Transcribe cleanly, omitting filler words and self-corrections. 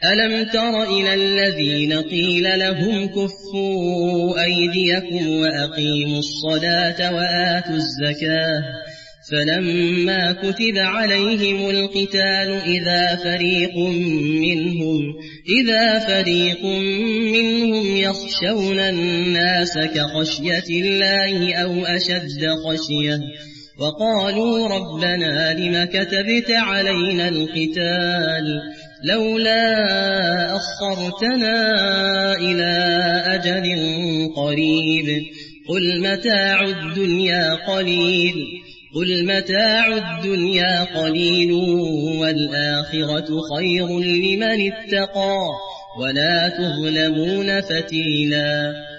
ألم تر إلى الذين قيل لهم كفوا أيديكم وأقيموا الصلاة وآتوا الزكاة فلما كتب عليهم القتال إذا فريق منهم يخشون الناس كخشية الله أو أشد خشية وقالوا ربنا لم كتبت علينا القتال لولا أخرتنا إلى أجل قريب قل متاع الدنيا قليل والآخرة خير لمن اتقى ولا تظلمون فتيلا